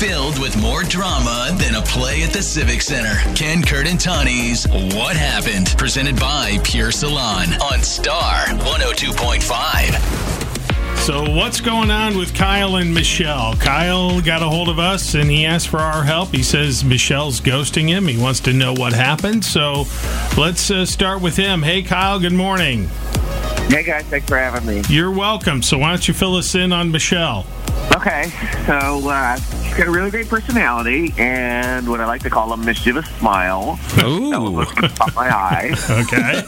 Filled with more drama than a play at the Civic Center. Ken, Kurt, and Tawny's What Happened? Presented by Pure Salon on Star 102.5. So what's going on with Kyle and Michelle? Kyle got a hold of us, and he asked for our help. He says Michelle's ghosting him. He wants to know what happened. So let's start with him. Hey, Kyle, good morning. Hey, guys. Thanks for having me. You're welcome. So why don't you fill us in on Michelle? Okay. So she's got a really great personality and what I like to call a mischievous smile. Ooh. That was looking off my eye. Okay.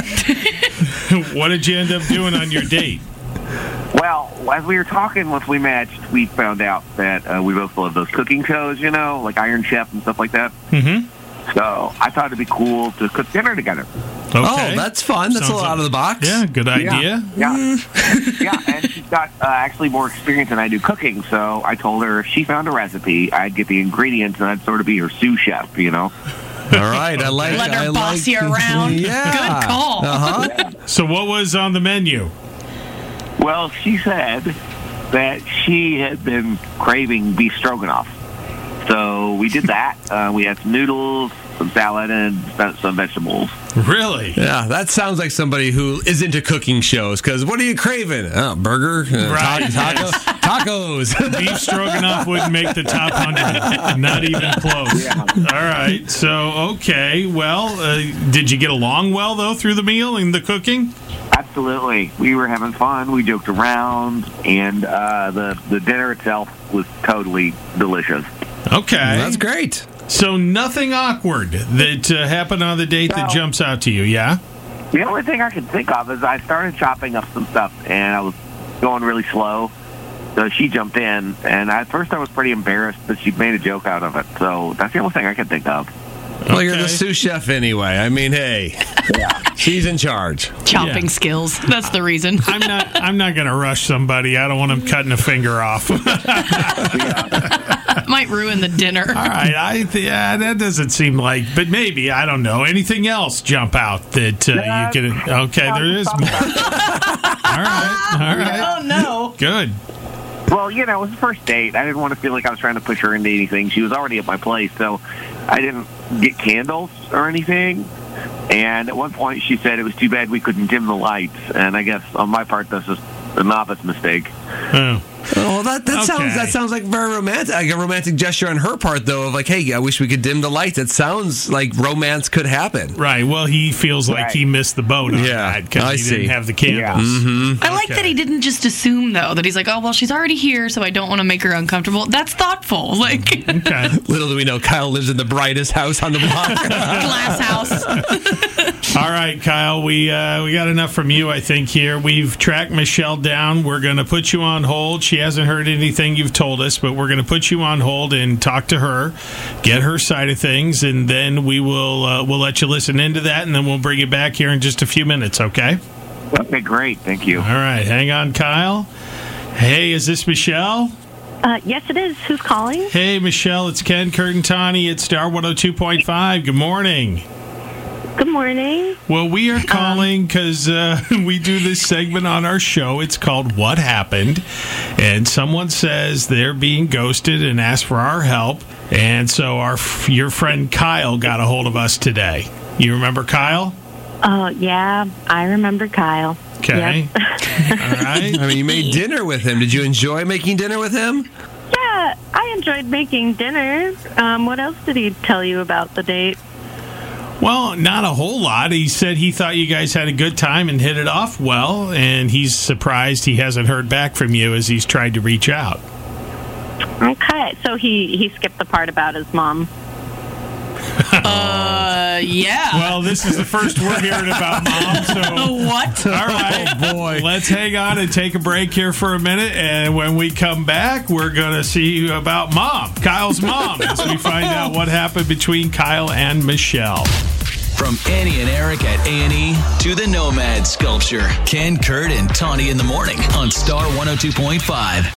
What did you end up doing on your date? Well, as we were talking once we matched, we found out that we both love those cooking shows, like Iron Chef and stuff like that. Mm-hmm. So I thought it'd be cool to cook dinner together. Okay. Oh, that's fun. That's a little out of the box. Yeah, good idea. Yeah, and she's got actually more experience than I do cooking, so I told her if she found a recipe, I'd get the ingredients, and I'd sort of be her sous chef, All right, I like Let her boss you around. Yeah. Good call. Uh-huh. Yeah. So what was on the menu? Well, she said that she had been craving beef stroganoff. So we did that. We had some noodles, some salad, and some vegetables. Really? Yeah, that sounds like somebody who is into cooking shows, because what are you craving? Oh, burger? Right. Tacos. Beef stroganoff wouldn't make the top 100. Not even close. Yeah. All right. So, okay. Well, did you get along well, though, through the meal and the cooking? Absolutely. We were having fun. We joked around, and the dinner itself was totally delicious. Okay. That's great. So nothing awkward that happened on the date that jumps out to you, yeah? The only thing I can think of is I started chopping up some stuff, and I was going really slow. So she jumped in, and at first I was pretty embarrassed, but she made a joke out of it. So that's the only thing I can think of. Well, you're the sous chef anyway. I mean, hey, she's in charge. Chopping skills. That's the reason. I'm not going to rush somebody. I don't want them cutting a finger off. Might ruin the dinner. All right. That doesn't seem like, but maybe, I don't know. Anything else jump out that you can? Okay, there is more. All right. Oh, no. Good. Well, it was the first date. I didn't want to feel like I was trying to push her into anything. She was already at my place, so I didn't get candles or anything. And at one point, she said it was too bad we couldn't dim the lights. And I guess on my part, that's just a novice mistake. Oh. Oh, that sounds like very romantic. Like a romantic gesture on her part, though, of like, hey, I wish we could dim the lights. It sounds like romance could happen. Right. Well, he feels like he missed the boat on that because he didn't have the candles. Yeah. Mm-hmm. I like that he didn't just assume, though, that he's like, oh, well, she's already here, so I don't want to make her uncomfortable. That's thoughtful. Like, Okay. Little do we know, Kyle lives in the brightest house on the block. glass house. All right, Kyle, we got enough from you, I think, here. We've tracked Michelle down. We're going to put you on hold. She hasn't heard anything you've told us, but we're going to put you on hold and talk to her, get her side of things, and then we'll let you listen into that, and then we'll bring you back here in just a few minutes, okay? Okay, great. Thank you. All right, hang on, Kyle. Hey, is this Michelle? Yes, it is. Who's calling? Hey, Michelle, it's Ken, Kurt, and Tawny at Star 102.5. Good morning. Good morning. Well, we are calling because we do this segment on our show. It's called What Happened? And someone says they're being ghosted and asked for our help. And so your friend Kyle got a hold of us today. You remember Kyle? Oh, yeah. I remember Kyle. Okay. Yep. All right. I mean, you made dinner with him. Did you enjoy making dinner with him? Yeah, I enjoyed making dinner. What else did he tell you about the date? Well, not a whole lot. He said he thought you guys had a good time and hit it off well, and he's surprised he hasn't heard back from you as he's tried to reach out. Okay, so he skipped the part about his mom. Yeah. Well, this is the first we're hearing about Mom, so... What? All right. Oh, boy. Let's hang on and take a break here for a minute, and when we come back, we're going to see about Mom, Kyle's mom, as we find out what happened between Kyle and Michelle. From Annie and Eric at A&E to the Nomad Sculpture. Ken, Kurt, and Tawny in the morning on Star 102.5.